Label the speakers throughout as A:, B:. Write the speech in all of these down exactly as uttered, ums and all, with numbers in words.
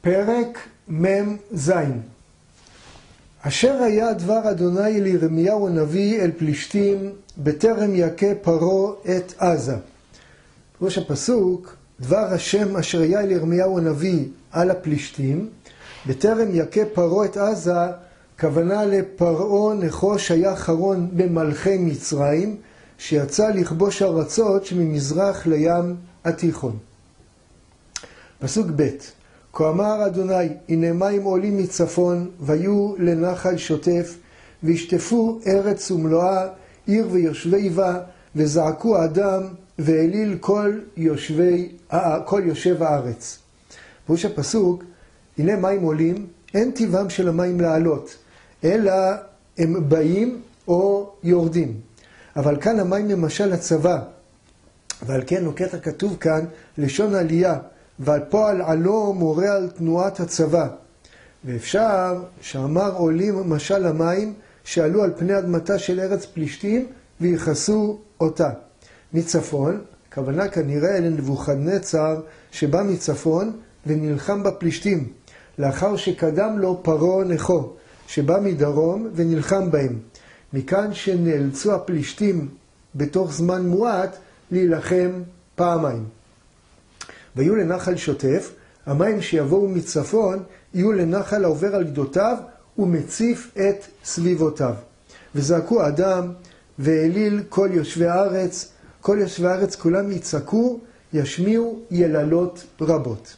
A: פרק מם זין. אשר היה דבר אדוני אל ירמיהו הנביא אל פלישתים בטרם יכה פרעה את עזה. ראש הפסוק, דבר השם אשר היה אל ירמיהו הנביא על הפלישתים בטרם יכה פרעה את עזה, כוונה לפרעה נכו שהיה אחרון במלכי מצרים, שיצא לכבוש ארצות שממזרח לים התיכון. פסוק ב' כה אמר אדוני, הנה מים עולים מצפון, ויהיו לנחל שוטף, וישטפו ארץ ומלואה, עיר ויושבי בה, וזעקו אדם, ואליל כל יושבי, כל יושב הארץ. פירוש הפסוק, הנה מים עולים, אין טבעם של המים לעלות, אלא הם באים או יורדים. אבל כאן המים למשל הצבא, ועל כן נוקט הכתוב כאן לשון עלייה, ועל פועל עלו מורה על תנועת הצבא. ואפשר שאמר עולים משל המים שעלו על פני אדמתה של ארץ פלישתים ויחסו אותה. מצפון, כוונה כנראה לנבוכדנצר שבא מצפון ונלחם בפלישתים, לאחר שקדם לו פרעה נכו, שבא מדרום ונלחם בהם. מכאן שנאלצו הפלישתים בתוך זמן מועט להילחם פעמיים. ויהיו לנחל שוטף, המים שיבואו מצפון יהיו לנחל העובר על גדותיו ומציף את סביבותיו. וזעקו אדם ואליל כל יושבי הארץ, כל יושבי הארץ כולם יצעקו, ישמיעו יללות רבות.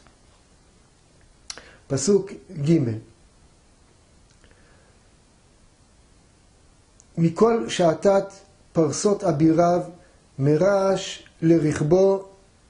A: פסוק ג' מכל שעתת פרסות אביריו, מרעש לרכבו,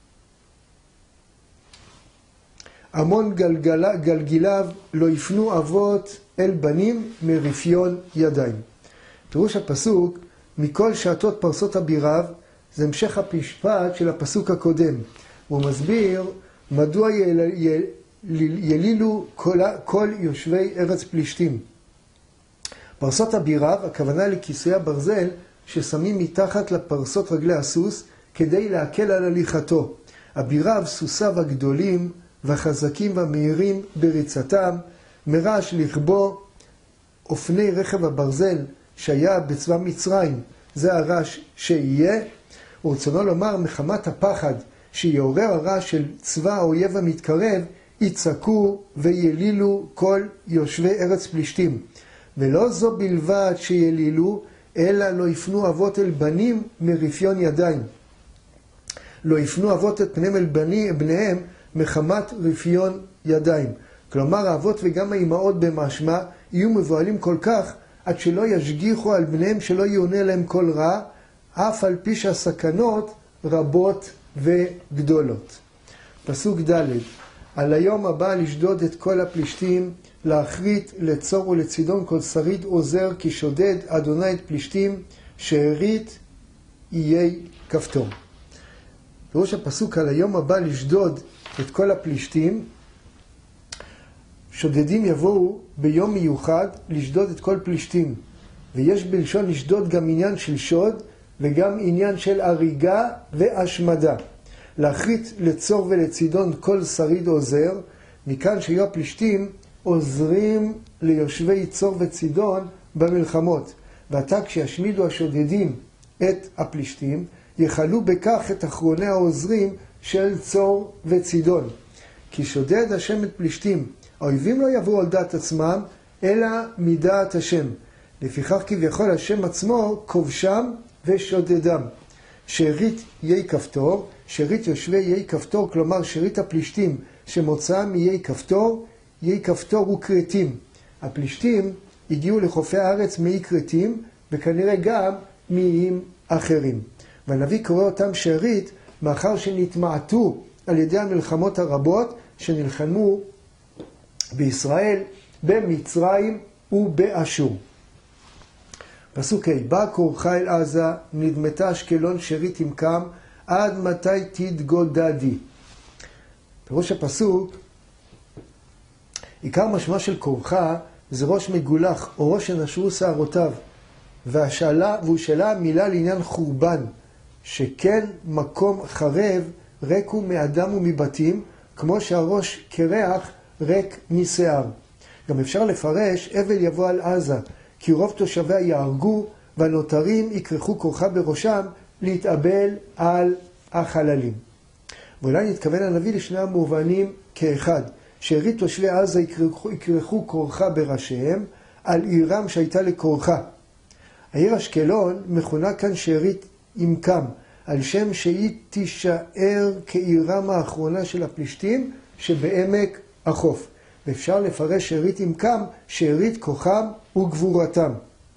A: המון גלגל, גלגיליו לא יפנו אבות אל בנים מרפיון ידיים. פירוש הפסוק, מכל שעתות פרסות אביריו, זה המשך הפשפט של הפסוק הקודם. הוא מסביר מדוע יל, יל, ילילו כל, כל יושבי ארץ פלישתים. פרסות אביריו, הכוונה לכיסוי הברזל ששמים מתחת לפרסות רגלי הסוס כדי להקל על הליכתו. אביריו, סוסיו הגדולים והחזקים והמהירים בריצתם, מרעש לכבו, אופני רכב הברזל שהיה בצבא מצרים, זה הרעש שיהיה. ורצונו לומר, מחמת הפחד שיעורר הרעש של צבא האויב המתקרב, יצעקו וילילו כל יושבי ארץ פלישתים. ולא זו בלבד שילילו, אלא לא יפנו אבות אל בנים מרפיון ידיים. לא יפנו אבות את פניהם אל בני, בניהם מחמת רפיון ידיים. כלומר, האבות וגם האימהות במשמע יהיו מבועלים כל כך, עד שלא ישגיחו על בניהם שלא יעונה להם כל רע, אף על פי שהסכנות רבות וגדולות. פסוק ד' על היום הבא לשדוד את כל הפלישתים, להחריט לצור ולצידון כל שריד עוזר, כי שודד אדוני את פלישתים, שארית איי כפתור. פירוש הפסוק על היום הבא לשדוד את כל הפלישתים, שודדים יבואו ביום מיוחד לשדוד את כל פלישתים. ויש בלשון לשדוד גם עניין של שוד וגם עניין של הריגה והשמדה. להחריט לצור ולצידון כל שריד עוזר, מכאן שיהיו הפלישתים עוזרים ליושבי צור וצידון במלחמות. ועתה כשישמידו השודדים את הפלישתים, יחלו בכך את אחרוני העוזרים של צור וצידון. כי שודד השם את פלישתים, האויבים לא יבואו על דעת עצמם, אלא מדעת השם. לפיכך כביכול השם עצמו כובשם ושודדם. שארית איי כפתור, שארית יושבי איי כפתור, כלומר שארית הפלישתים שמוצאם מאיי כפתור, איי כפתור הוא כרתים. הפלישתים הגיעו לחופי הארץ מאי כרתים, וכנראה גם מאיים אחרים. והנביא קורא אותם שארית, מאחר שנתמעטו על ידי המלחמות הרבות שנלחמו בישראל, במצרים ובאשור. פסוק ה' בא קורך אל עזה, נדמתה אשקלון שארית תמקם, עד מתי תתגודדי. פירוש הפסוק, עיקר משמע של קורך זה ראש מגולח או ראש שנשרו שערותיו, והשאלה, והוא שאלה מילה לעניין חורבן, שכן מקום חרב ריק הוא מאדם ומבתים, כמו שהראש קרח ריק משיער. גם אפשר לפרש, אבל יבוא על עזה, כי רוב תושביה יהרגו, והנותרים יקרחו כורחה בראשם להתאבל על החללים. ואולי נתכוון הנביא לשני המובנים כאחד, שארית תושבי עזה יקרחו, יקרחו כורחה בראשיהם על עירם שהייתה לכורחה. העיר אשקלון מכונה כאן שארית עמקם, על שם שהיא תישאר כעירם האחרונה של הפלישתים שבעמק החוף. ואפשר לפרש שארית עמקם, שארית כוחם וגבורתם.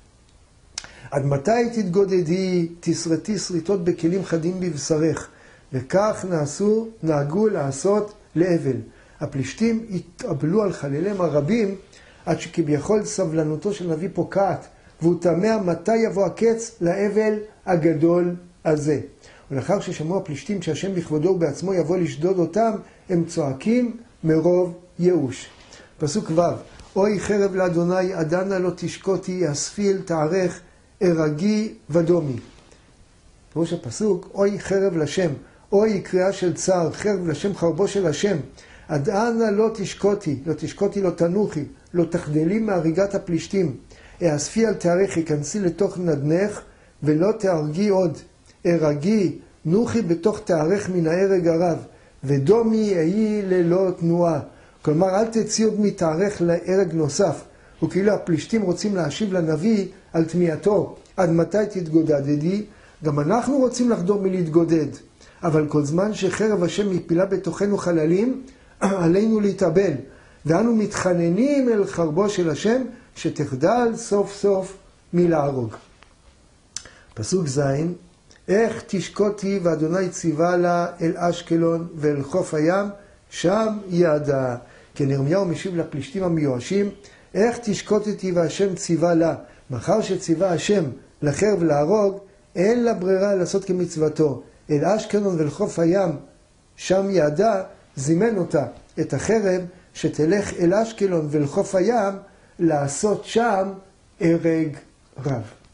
A: עד מתי תתגודדי, תסרטי שריטות בכלים חדים בבשרך, וכך נעשו, נהגו לעשות לאבל. הפלישתים התאבלו על חלליהם הרבים, עד שכביכול סבלנותו של נביא פוקעת, והוא תמה מתי יבוא הקץ לאבל הגדול הזה. ולאחר ששמעו הפלישתים שהשם בכבודו ובעצמו יבוא לשדוד אותם, הם צועקים מרוב ייאוש. פסוק ו' אוי חרב לאדוני, עדנה לא תשקוטי, אספיל תערך, ארגי ודומי. פירוש הפסוק, אוי חרב לשם, אוי קריאה של צער, חרב לשם חרבו של השם. עדנה לא תשקוטי, לא תשקוטי לא תנוחי, לא תחדלי מהריגת הפלישתים. אספי אל תערך, יכנסי לתוך נדנך, ולא תהרגי עוד. ארגי, נוחי בתוך תערך מן ההרג הרב, ודומי יהי ללא תנועה. כלומר, אל תצאי עוד מתערך להרג נוסף. וכאילו הפלישתים רוצים להשיב לנביא על תמיהתו. עד מתי תתגודדי? גם אנחנו רוצים לחדור מלהתגודד. אבל כל זמן שחרב השם מפילה בתוכנו חללים, עלינו להתאבל. ואנו מתחננים אל חרבו של השם, שתחדל סוף סוף מלהרוג. פסוק ז' איך תשקוטי ואדוני ציווה לה אל אשקלון ואל חוף הים, שם יעדה. כן, ירמיהו משיב לפלישתים המיואשים, איך תשקוטתי והשם ציווה לה. מאחר שציווה השם לחרב להרוג, אין לה ברירה לעשות כמצוותו. אל אשקלון ואל חוף הים, שם יעדה, זימן אותה, את החרב, שתלך אל אשקלון ואל חוף הים, לעשות שם הרג רב.